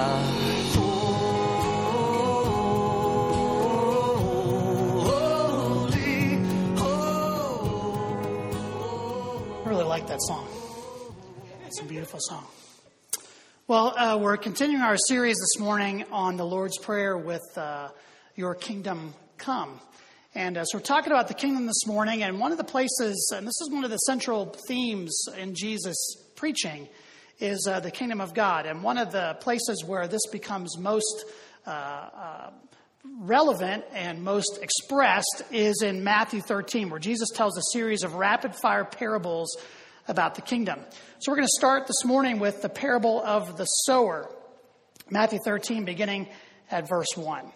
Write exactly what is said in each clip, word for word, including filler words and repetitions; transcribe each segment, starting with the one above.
That song. It's a beautiful song. Well, uh, we're continuing our series this morning on the Lord's Prayer with uh, Your Kingdom Come. And uh, so we're talking about the kingdom this morning, and one of the places, and this is one of the central themes in Jesus' preaching, is uh, the kingdom of God. And one of the places where this becomes most uh, uh, relevant and most expressed is in Matthew thirteen, where Jesus tells a series of rapid-fire parables about the kingdom. So we're going to start this morning with the parable of the sower. Matthew thirteen, beginning at verse one.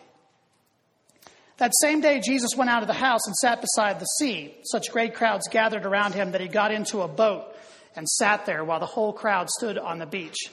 That same day, Jesus went out of the house and sat beside the sea. Such great crowds gathered around him that he got into a boat and sat there while the whole crowd stood on the beach.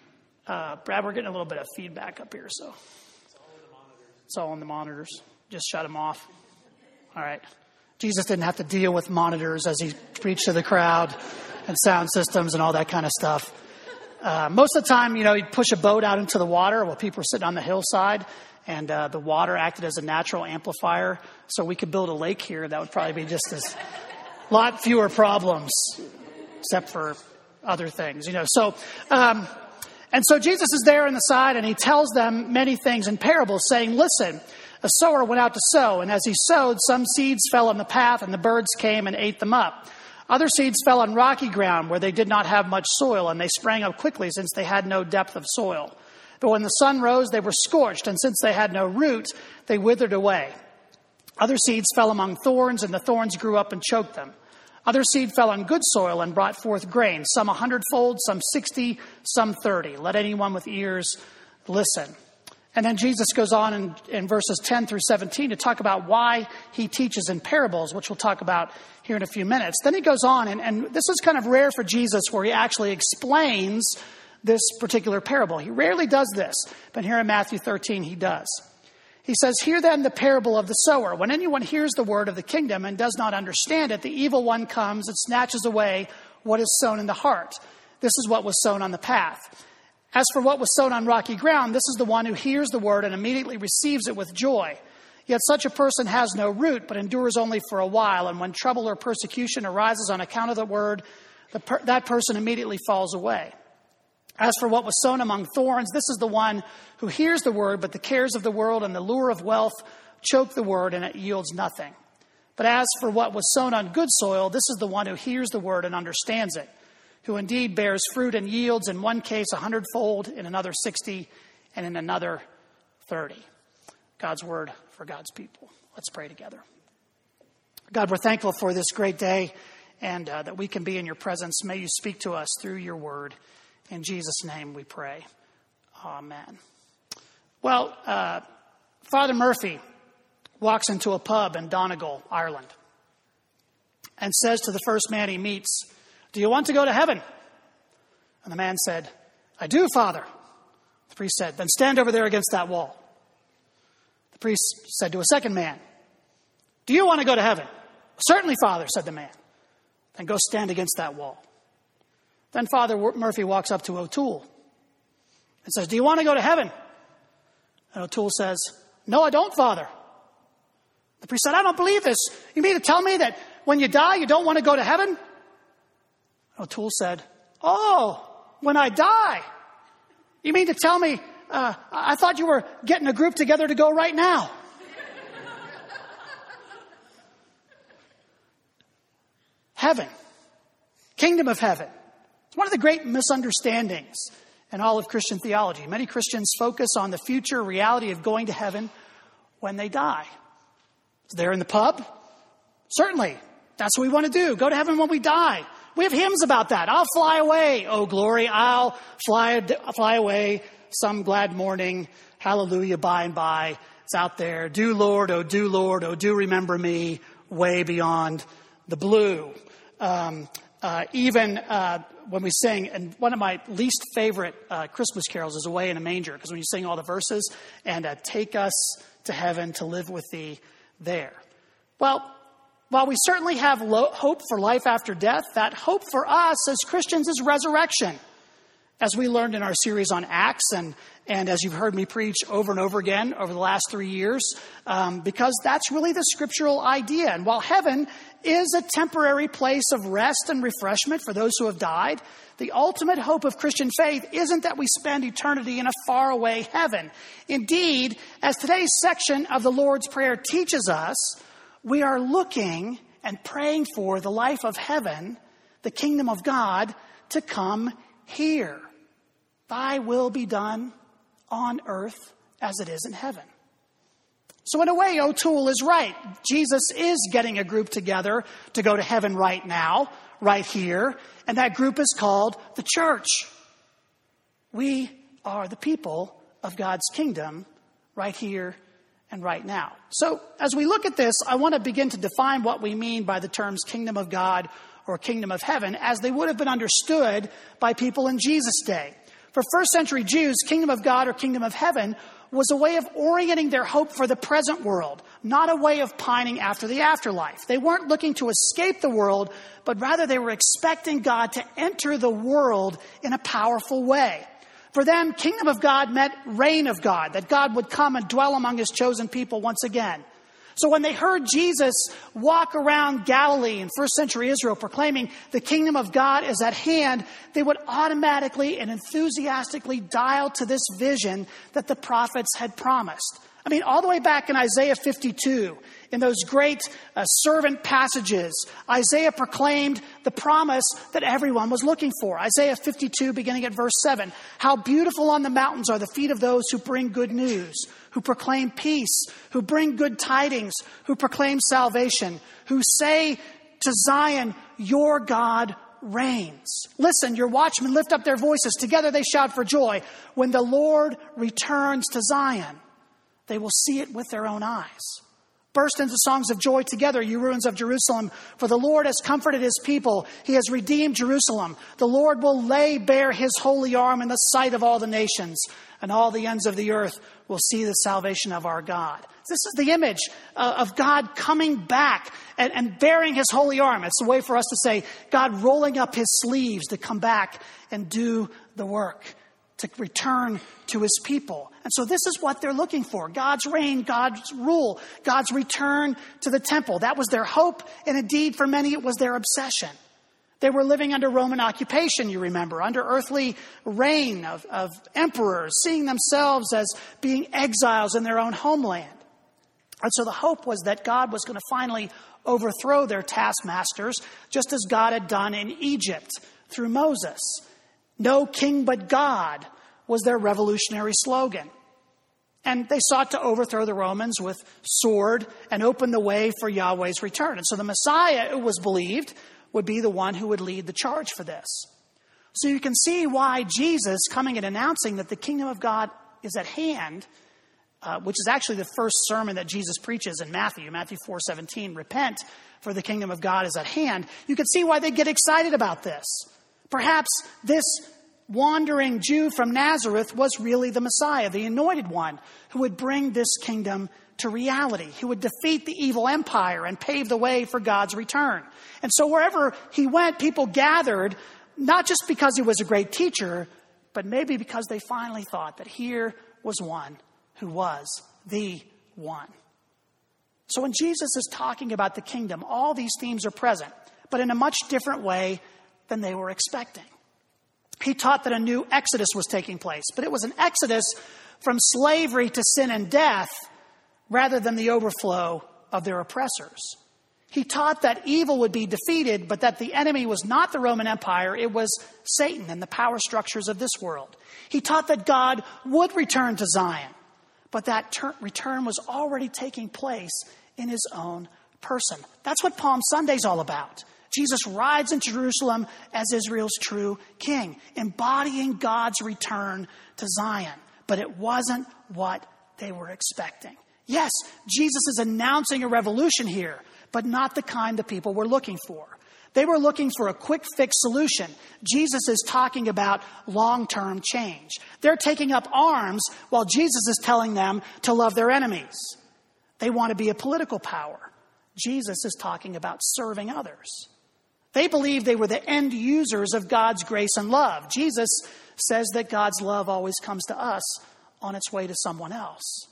Uh, Brad, we're getting a little bit of feedback up here, so. It's all on the monitors. It's all on the monitors. Just shut them off. All right. Jesus didn't have to deal with monitors as he preached to the crowd and sound systems and all that kind of stuff. Uh, most of the time, you know, he'd push a boat out into the water while people were sitting on the hillside, and uh, the water acted as a natural amplifier. So we could build a lake here. That would probably be just as a lot fewer problems, except for other things, you know. So, um, and so Jesus is there on the side, and he tells them many things in parables, saying, listen, a sower went out to sow, and as he sowed, some seeds fell on the path, and the birds came and ate them up. Other seeds fell on rocky ground where they did not have much soil, and they sprang up quickly since they had no depth of soil. But when the sun rose, they were scorched, and since they had no root, they withered away. Other seeds fell among thorns, and the thorns grew up and choked them. Other seed fell on good soil and brought forth grain, some a hundredfold, some sixty, some thirty. Let anyone with ears listen. And then Jesus goes on in, in verses ten through seventeen to talk about why he teaches in parables, which we'll talk about here in a few minutes. Then he goes on, and, and this is kind of rare for Jesus, where he actually explains this particular parable. He rarely does this, but here in Matthew thirteen, he does. He says, hear then the parable of the sower. When anyone hears the word of the kingdom and does not understand it, the evil one comes and snatches away what is sown in the heart. This is what was sown on the path. As for what was sown on rocky ground, this is the one who hears the word and immediately receives it with joy. Yet such a person has no root, but endures only for a while. And when trouble or persecution arises on account of the word, the per- that person immediately falls away. As for what was sown among thorns, this is the one who hears the word, but the cares of the world and the lure of wealth choke the word, and it yields nothing. But as for what was sown on good soil, this is the one who hears the word and understands it, who indeed bears fruit and yields in one case a hundredfold, in another sixty, and in another thirty. God's word for God's people. Let's pray together. God, we're thankful for this great day and uh, that we can be in your presence. May you speak to us through your word. In Jesus' name we pray. Amen. Well, uh, Father Murphy walks into a pub in Donegal, Ireland, and says to the first man he meets, do you want to go to heaven? And the man said, I do, Father. The priest said, then stand over there against that wall. The priest said to a second man, do you want to go to heaven? Certainly, Father, said the man. Then go stand against that wall. Then Father Murphy walks up to O'Toole and says, do you want to go to heaven? And O'Toole says, no, I don't, Father. The priest said, I don't believe this. You mean to tell me that when you die, you don't want to go to heaven? O'Toole said, oh, when I die. You mean to tell me, uh, I thought you were getting a group together to go right now. Heaven, kingdom of heaven. It's one of the great misunderstandings in all of Christian theology. Many Christians focus on the future reality of going to heaven when they die. Is there in the pub? Certainly. That's what we want to do. Go to heaven when we die. We have hymns about that. I'll fly away, oh glory. I'll fly, fly away some glad morning. Hallelujah, by and by. It's out there. Do Lord, oh do Lord, oh do remember me way beyond the blue. Um, uh, even uh, when we sing, and one of my least favorite uh, Christmas carols is Away in a Manger, because when you sing all the verses, and uh, take us to heaven to live with thee there. Well, while we certainly have lo- hope for life after death, that hope for us as Christians is resurrection. As we learned in our series on Acts, and, and as you've heard me preach over and over again over the last three years, um, because that's really the scriptural idea. And while heaven is a temporary place of rest and refreshment for those who have died, the ultimate hope of Christian faith isn't that we spend eternity in a faraway heaven. Indeed, as today's section of the Lord's Prayer teaches us, we are looking and praying for the life of heaven, the kingdom of God, to come here. Thy will be done on earth as it is in heaven. So in a way, O'Toole is right. Jesus is getting a group together to go to heaven right now, right here. And that group is called the church. We are the people of God's kingdom right here and right now. So as we look at this, I want to begin to define what we mean by the terms kingdom of God or kingdom of heaven as they would have been understood by people in Jesus' day. For first century Jews, kingdom of God or kingdom of heaven was a way of orienting their hope for the present world, not a way of pining after the afterlife. They weren't looking to escape the world, but rather they were expecting God to enter the world in a powerful way. For them, kingdom of God meant reign of God, that God would come and dwell among his chosen people once again. So when they heard Jesus walk around Galilee in first century Israel proclaiming the kingdom of God is at hand, they would automatically and enthusiastically dial to this vision that the prophets had promised. I mean, all the way back in Isaiah fifty-two, in those great uh, servant passages, Isaiah proclaimed the promise that everyone was looking for. Isaiah fifty-two, beginning at verse seven, how beautiful on the mountains are the feet of those who bring good news, who proclaim peace, who bring good tidings, who proclaim salvation, who say to Zion, your God reigns. Listen, your watchmen lift up their voices. Together they shout for joy. When the Lord returns to Zion, they will see it with their own eyes. Burst into songs of joy together, you ruins of Jerusalem, for the Lord has comforted his people. He has redeemed Jerusalem. The Lord will lay bare his holy arm in the sight of all the nations, and all the ends of the earth will see the salvation of our God. This is the image uh, of God coming back and, and bearing his holy arm. It's a way for us to say God rolling up his sleeves to come back and do the work, to return to his people. And so this is what they're looking for. God's reign, God's rule, God's return to the temple. That was their hope. And indeed, for many, it was their obsession. They were living under Roman occupation, you remember, under earthly reign of, of emperors, seeing themselves as being exiles in their own homeland. And so the hope was that God was going to finally overthrow their taskmasters, just as God had done in Egypt through Moses. No king but God was their revolutionary slogan. And they sought to overthrow the Romans with sword and open the way for Yahweh's return. And so the Messiah, it was believed, would be the one who would lead the charge for this. So you can see why Jesus coming and announcing that the kingdom of God is at hand, uh, which is actually the first sermon that Jesus preaches in Matthew, Matthew four seventeen, repent, for the kingdom of God is at hand. You can see why they get excited about this. Perhaps this wandering Jew from Nazareth was really the Messiah, the anointed one, who would bring this kingdom to reality, who would defeat the evil empire and pave the way for God's return. And so wherever he went, people gathered, not just because he was a great teacher, but maybe because they finally thought that here was one who was the one. So when Jesus is talking about the kingdom, all these themes are present, but in a much different way than they were expecting. He taught that a new exodus was taking place, but it was an exodus from slavery to sin and death rather than the overflow of their oppressors. He taught that evil would be defeated, but that the enemy was not the Roman Empire, it was Satan and the power structures of this world. He taught that God would return to Zion, but that ter- return was already taking place in his own person. That's what Palm Sunday's all about. Jesus rides into Jerusalem as Israel's true king, embodying God's return to Zion. But it wasn't what they were expecting. Yes, Jesus is announcing a revolution here, but not the kind the people were looking for. They were looking for a quick fix solution. Jesus is talking about long-term change. They're taking up arms while Jesus is telling them to love their enemies. They want to be a political power. Jesus is talking about serving others. They believed they were the end users of God's grace and love. Jesus says that God's love always comes to us on its way to someone else.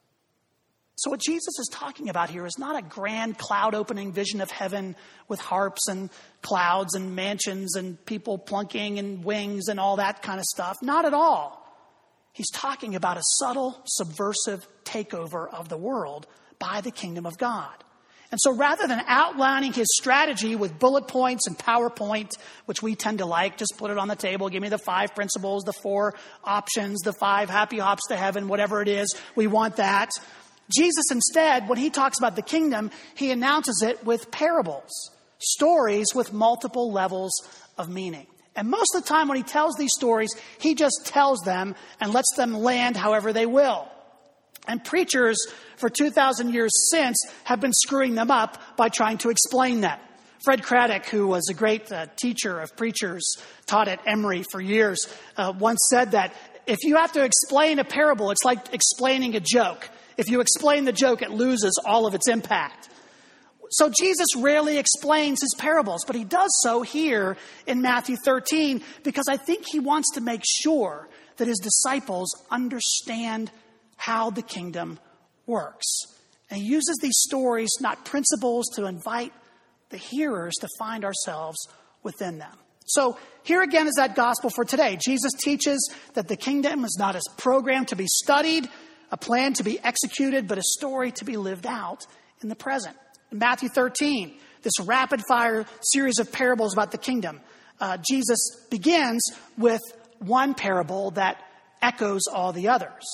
So what Jesus is talking about here is not a grand cloud-opening vision of heaven with harps and clouds and mansions and people plunking and wings and all that kind of stuff. Not at all. He's talking about a subtle, subversive takeover of the world by the kingdom of God. And so rather than outlining his strategy with bullet points and PowerPoint, which we tend to like, just put it on the table, give me the five principles, the four options, the five happy hops to heaven, whatever it is, we want that. Jesus instead, when he talks about the kingdom, he announces it with parables, stories with multiple levels of meaning. And most of the time when he tells these stories, he just tells them and lets them land however they will. And preachers for two thousand years since have been screwing them up by trying to explain them. Fred Craddock, who was a great uh, teacher of preachers, taught at Emory for years, uh, once said that if you have to explain a parable, it's like explaining a joke. If you explain the joke, it loses all of its impact. So Jesus rarely explains his parables, but he does so here in Matthew thirteen because I think he wants to make sure that his disciples understand how the kingdom works. And he uses these stories, not principles, to invite the hearers to find ourselves within them. So here again is that gospel for today. Jesus teaches that the kingdom is not a program to be studied, a plan to be executed, but a story to be lived out in the present. In Matthew thirteen, this rapid-fire series of parables about the kingdom, uh, Jesus begins with one parable that echoes all the others.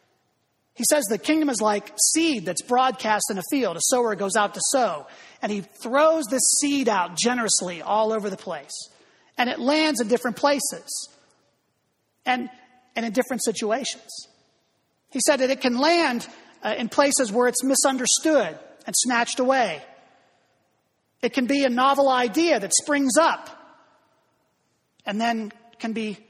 He says the kingdom is like seed that's broadcast in a field. A sower goes out to sow, and he throws this seed out generously all over the place. And it lands in different places and, and in different situations. He said that it can land uh, in places where it's misunderstood and snatched away. It can be a novel idea that springs up and then can be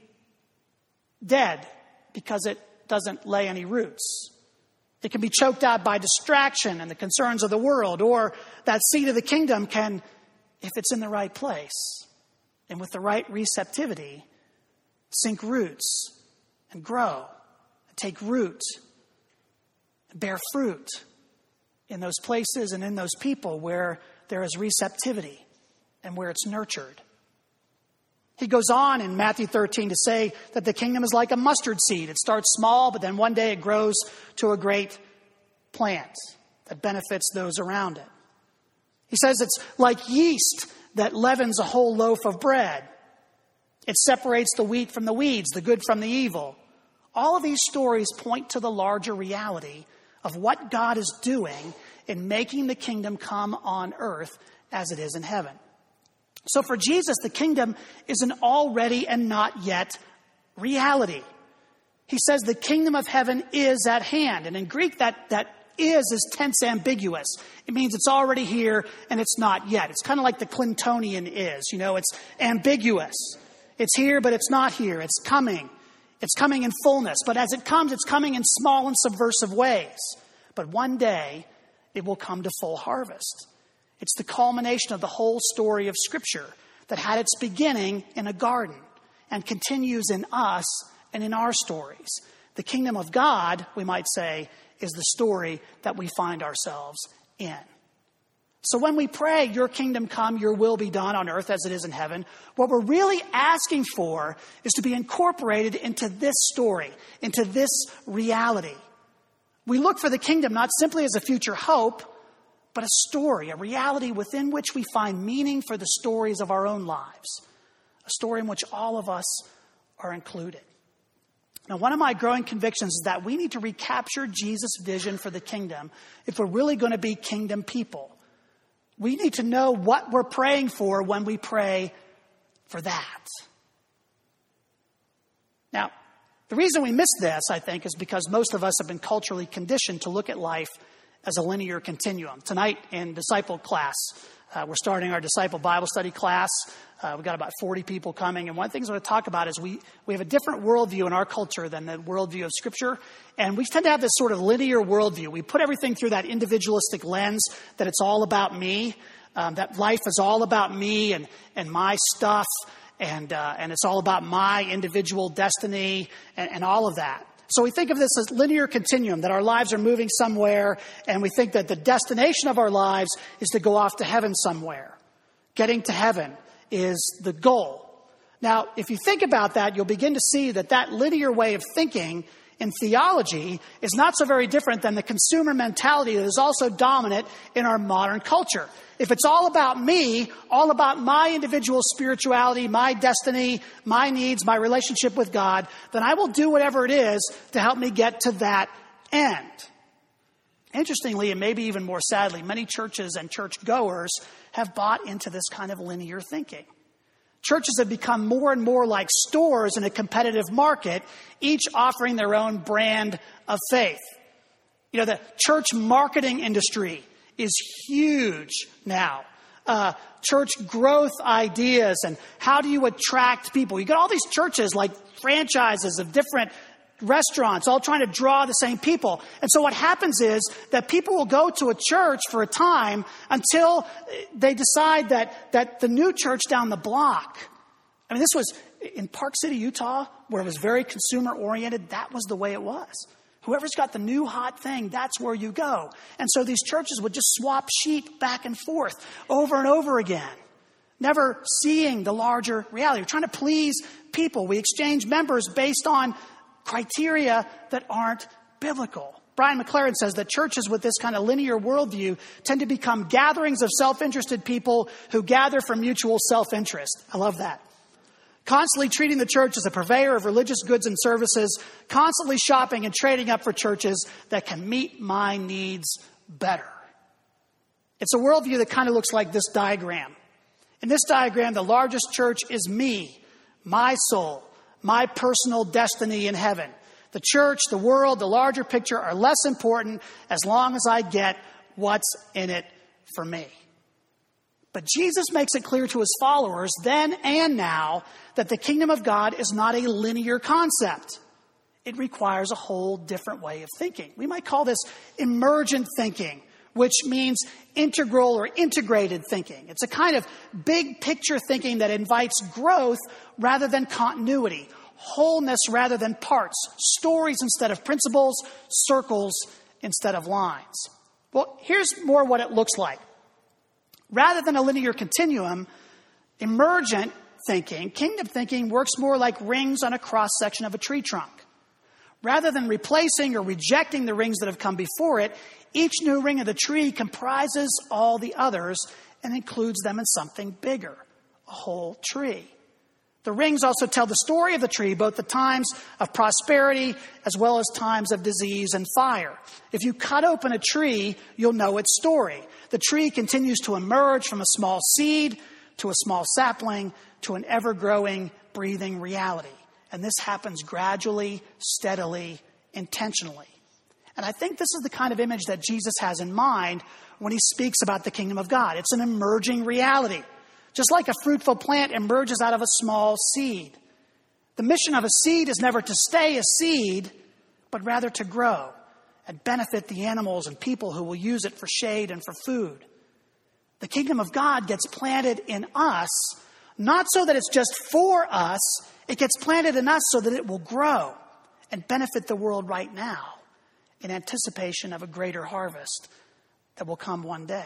dead because it doesn't lay any roots. It can be choked out by distraction and the concerns of the world, or that seed of the kingdom can, if it's in the right place and with the right receptivity, sink roots and grow and take root and bear fruit in those places and in those people where there is receptivity and where it's nurtured. He goes on in Matthew thirteen to say that the kingdom is like a mustard seed. It starts small, but then one day it grows to a great plant that benefits those around it. He says it's like yeast that leavens a whole loaf of bread. It separates the wheat from the weeds, the good from the evil. All of these stories point to the larger reality of what God is doing in making the kingdom come on earth as it is in heaven. So for Jesus, the kingdom is an already and not yet reality. He says the kingdom of heaven is at hand. And in Greek, that, that is is tense ambiguous. It means it's already here and it's not yet. It's kind of like the Clintonian is. You know, it's ambiguous. It's here, but it's not here. It's coming. It's coming in fullness. But as it comes, it's coming in small and subversive ways. But one day, it will come to full harvest. It's the culmination of the whole story of Scripture that had its beginning in a garden and continues in us and in our stories. The kingdom of God, we might say, is the story that we find ourselves in. So when we pray, your kingdom come, your will be done on earth as it is in heaven, what we're really asking for is to be incorporated into this story, into this reality. We look for the kingdom not simply as a future hope, but a story, a reality within which we find meaning for the stories of our own lives, a story in which all of us are included. Now, one of my growing convictions is that we need to recapture Jesus' vision for the kingdom if we're really going to be kingdom people. We need to know what we're praying for when we pray for that. Now, the reason we miss this, I think, is because most of us have been culturally conditioned to look at life as a linear continuum. Tonight in disciple class, uh, we're starting our disciple Bible study class. Uh, we've got about forty people coming. And one of the things I want to talk about is we, we have a different worldview in our culture than the worldview of Scripture. And we tend to have this sort of linear worldview. We put everything through that individualistic lens, that it's all about me, um, that life is all about me and, and my stuff. and uh, and it's all about my individual destiny and, and all of that. So we think of this as linear continuum, that our lives are moving somewhere, and we think that the destination of our lives is to go off to heaven somewhere. Getting to heaven is the goal. Now, if you think about that, you'll begin to see that that linear way of thinking in theology is not so very different than the consumer mentality that is also dominant in our modern culture. If it's all about me, all about my individual spirituality, my destiny, my needs, my relationship with God, then I will do whatever it is to help me get to that end. Interestingly, and maybe even more sadly, many churches and churchgoers have bought into this kind of linear thinking. Churches have become more and more like stores in a competitive market, each offering their own brand of faith. You know, the church marketing industry is huge now. Uh, church growth ideas and how do you attract people. You got all these churches like franchises of different restaurants all trying to draw the same people. And so what happens is that people will go to a church for a time until they decide that that the new church down the block, I mean, this was in Park City, Utah, where it was very consumer oriented. That was the way it was. Whoever's got the new hot thing, that's where you go. And so these churches would just swap sheep back and forth over and over again, never seeing the larger reality. We're trying to please people. We exchange members based on criteria that aren't biblical. Brian McLaren says that churches with this kind of linear worldview tend to become gatherings of self-interested people who gather for mutual self-interest. I love that. Constantly treating the church as a purveyor of religious goods and services, constantly shopping and trading up for churches that can meet my needs better. It's a worldview that kind of looks like this diagram. In this diagram, the largest church is me, my soul, my personal destiny in heaven. The church, the world, the larger picture are less important as long as I get what's in it for me. But Jesus makes it clear to his followers then and now that the kingdom of God is not a linear concept. It requires a whole different way of thinking. We might call this emergent thinking, which means integral or integrated thinking. It's a kind of big picture thinking that invites growth rather than continuity, wholeness rather than parts, stories instead of principles, circles instead of lines. Well, here's more what it looks like. Rather than a linear continuum, emergent thinking, kingdom thinking, works more like rings on a cross-section of a tree trunk. Rather than replacing or rejecting the rings that have come before it, each new ring of the tree comprises all the others and includes them in something bigger, a whole tree. The rings also tell the story of the tree, both the times of prosperity as well as times of disease and fire. If you cut open a tree, you'll know its story. The tree continues to emerge from a small seed to a small sapling to an ever-growing, breathing reality. And this happens gradually, steadily, intentionally. And I think this is the kind of image that Jesus has in mind when he speaks about the kingdom of God. It's an emerging reality. Just like a fruitful plant emerges out of a small seed. The mission of a seed is never to stay a seed, but rather to grow and benefit the animals and people who will use it for shade and for food. The kingdom of God gets planted in us, not so that it's just for us. It gets planted in us so that it will grow and benefit the world right now in anticipation of a greater harvest that will come one day.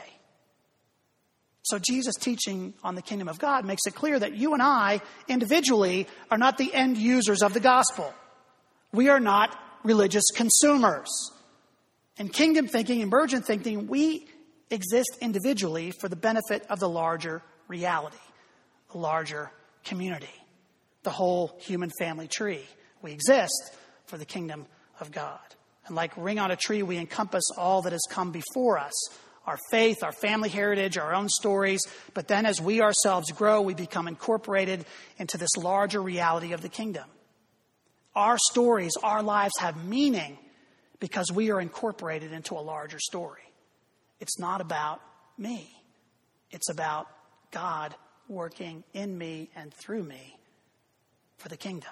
So Jesus' teaching on the kingdom of God makes it clear that you and I individually are not the end users of the gospel. We are not religious consumers. In kingdom thinking, emergent thinking, we exist individually for the benefit of the larger reality, the larger community, the whole human family tree. We exist for the kingdom of God. And like ring on a tree, we encompass all that has come before us. Our faith, our family heritage, our own stories. But then as we ourselves grow, we become incorporated into this larger reality of the kingdom. Our stories, our lives have meaning because we are incorporated into a larger story. It's not about me. It's about God working in me and through me for the kingdom.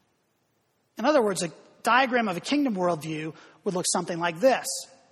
In other words, a diagram of a kingdom worldview would look something like this.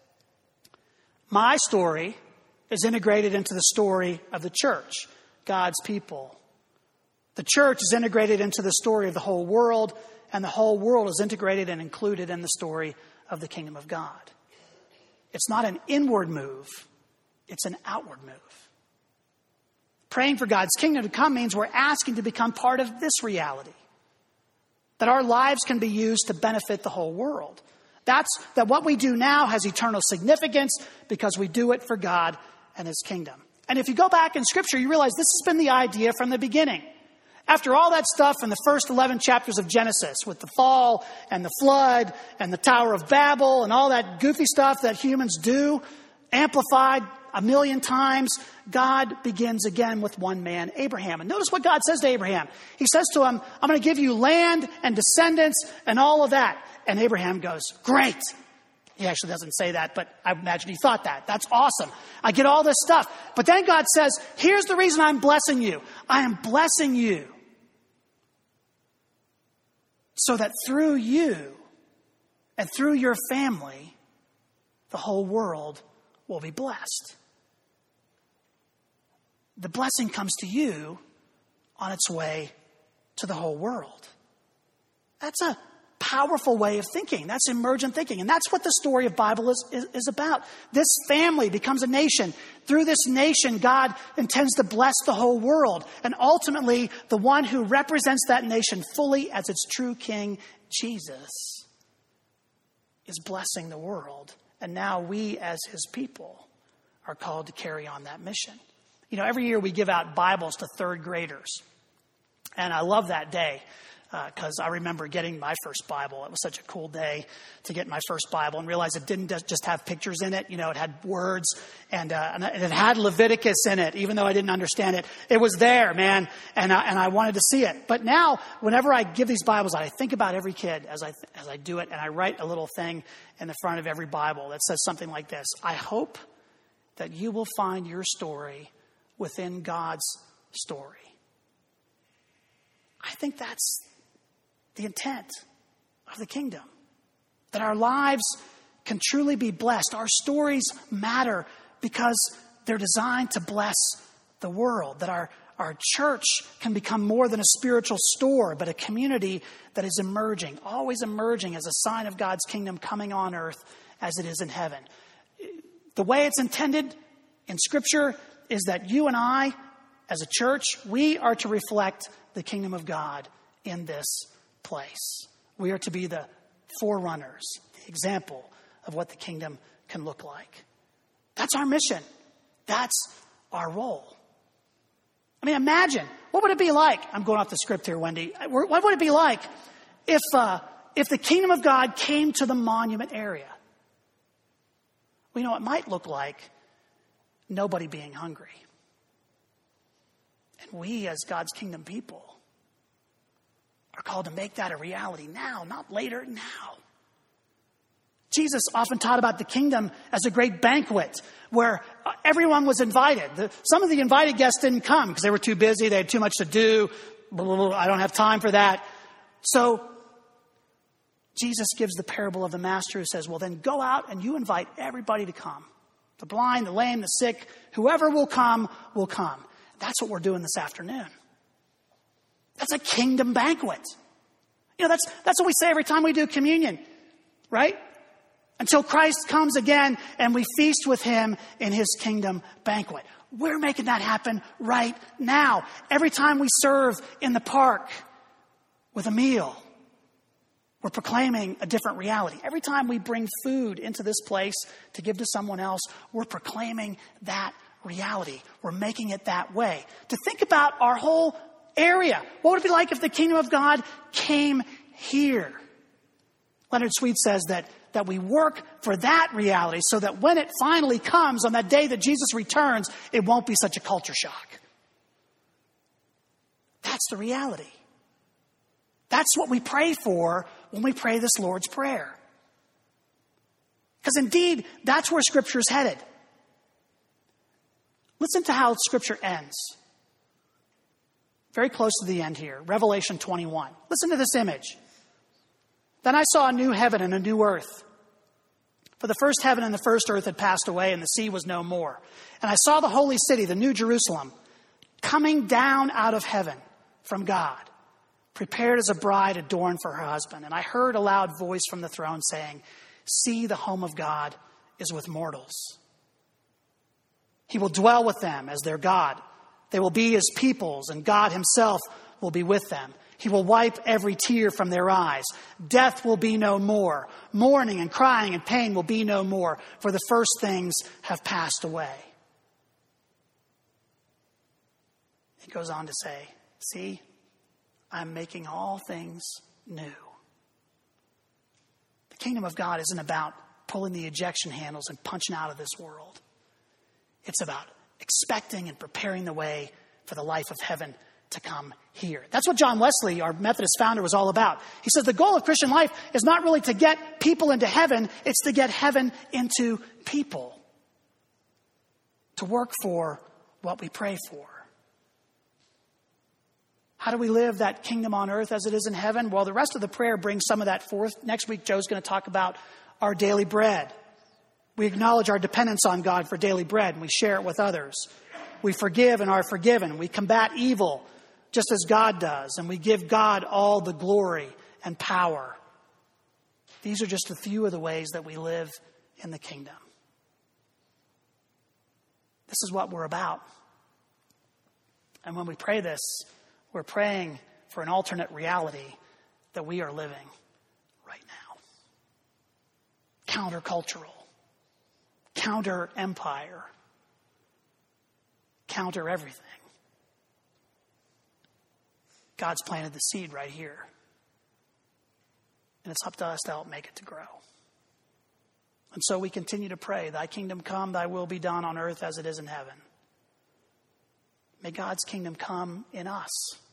My story is integrated into the story of the church, God's people. The church is integrated into the story of the whole world, and the whole world is integrated and included in the story of the kingdom of God. It's not an inward move, it's an outward move. Praying for God's kingdom to come means we're asking to become part of this reality, that our lives can be used to benefit the whole world. That's that what we do now has eternal significance because we do it for God and his kingdom. And if you go back in Scripture, you realize this has been the idea from the beginning. After all that stuff in the first eleven chapters of Genesis with the fall and the flood and the Tower of Babel and all that goofy stuff that humans do, amplified a million times, God begins again with one man, Abraham. And notice what God says to Abraham. He says to him, I'm going to give you land and descendants and all of that. And Abraham goes, great. He actually doesn't say that, but I imagine he thought that. That's awesome. I get all this stuff. But then God says, here's the reason I'm blessing you. I am blessing you so that through you and through your family, the whole world will be blessed. The blessing comes to you on its way to the whole world. That's a powerful way of thinking. That's emergent thinking. And that's what the story of the Bible is, is, is about. This family becomes a nation. Through this nation, God intends to bless the whole world. And ultimately, the one who represents that nation fully as its true king, Jesus, is blessing the world. And now we, as his people, are called to carry on that mission. You know, every year we give out Bibles to third graders. And I love that day because uh, I remember getting my first Bible. It was such a cool day to get my first Bible and realize it didn't just have pictures in it. You know, it had words and, uh, and it had Leviticus in it, even though I didn't understand it. It was there, man, and I, and I wanted to see it. But now, whenever I give these Bibles, I think about every kid as I as I do it, and I write a little thing in the front of every Bible that says something like this: I hope that you will find your story within God's story. I think that's the intent of the kingdom. That our lives can truly be blessed. Our stories matter because they're designed to bless the world. That our, our church can become more than a spiritual store, but a community that is emerging, always emerging as a sign of God's kingdom coming on earth as it is in heaven. The way it's intended in Scripture is that you and I, as a church, we are to reflect the kingdom of God in this place. We are to be the forerunners, the example of what the kingdom can look like. That's our mission. That's our role. I mean, imagine, what would it be like? I'm going off the script here, Wendy. What would it be like if uh, if the kingdom of God came to the Monument area? Well, you know, it might look like nobody being hungry. And we, as God's kingdom people, are called to make that a reality now, not later, now. Jesus often taught about the kingdom as a great banquet where everyone was invited. The, some of the invited guests didn't come because they were too busy, they had too much to do. Blah, blah, blah, I don't have time for that. So Jesus gives the parable of the master who says, well, then go out and you invite everybody to come. The blind, the lame, the sick, whoever will come, will come. That's what we're doing this afternoon. That's a kingdom banquet. You know, that's that's what we say every time we do communion, right? Until Christ comes again and we feast with him in his kingdom banquet. We're making that happen right now. Every time we serve in the park with a meal, we're proclaiming a different reality. Every time we bring food into this place to give to someone else, we're proclaiming that reality. We're making it that way. To think about our whole area. What would it be like if the kingdom of God came here? Leonard Sweet says that, that we work for that reality so that when it finally comes on that day that Jesus returns, it won't be such a culture shock. That's the reality. That's what we pray for when we pray this Lord's Prayer. Because indeed, that's where Scripture is headed. Listen to how Scripture ends. Very close to the end here. Revelation twenty-one. Listen to this image. Then I saw a new heaven and a new earth. For the first heaven and the first earth had passed away, and the sea was no more. And I saw the holy city, the new Jerusalem, coming down out of heaven from God, prepared as a bride adorned for her husband. And I heard a loud voice from the throne saying, see, the home of God is with mortals. He will dwell with them as their God. They will be his peoples, and God himself will be with them. He will wipe every tear from their eyes. Death will be no more. Mourning and crying and pain will be no more, for the first things have passed away. It goes on to say, see, I'm making all things new. The kingdom of God isn't about pulling the ejection handles and punching out of this world. It's about expecting and preparing the way for the life of heaven to come here. That's what John Wesley, our Methodist founder, was all about. He says the goal of Christian life is not really to get people into heaven, it's to get heaven into people. To work for what we pray for. How do we live that kingdom on earth as it is in heaven? Well, the rest of the prayer brings some of that forth. Next week, Joe's going to talk about our daily bread. We acknowledge our dependence on God for daily bread, and we share it with others. We forgive and are forgiven. We combat evil just as God does, and we give God all the glory and power. These are just a few of the ways that we live in the kingdom. This is what we're about. And when we pray this, we're praying for an alternate reality that we are living right now. Countercultural, counter-empire, counter everything. God's planted the seed right here. And it's up to us to help make it to grow. And so we continue to pray, thy kingdom come, thy will be done on earth as it is in heaven. May God's kingdom come in us.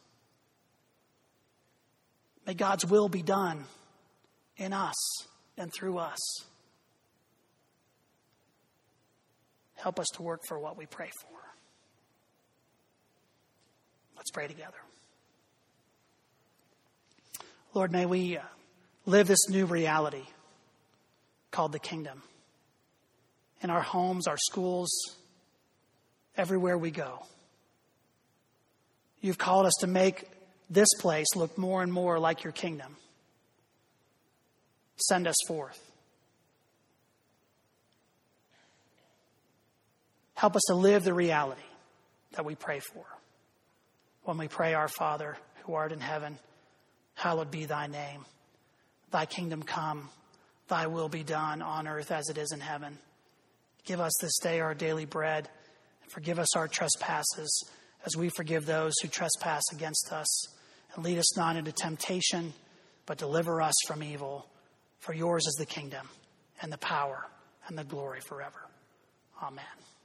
May God's will be done in us and through us. Help us to work for what we pray for. Let's pray together. Lord, may we uh, live this new reality called the kingdom. In our homes, our schools, everywhere we go. You've called us to make this place look more and more like your kingdom. Send us forth. Help us to live the reality that we pray for. When we pray, our Father, who art in heaven, hallowed be thy name. Thy kingdom come, thy will be done on earth as it is in heaven. Give us this day our daily bread, and forgive us our trespasses as we forgive those who trespass against us. And lead us not into temptation, but deliver us from evil. For yours is the kingdom and the power and the glory forever. Amen.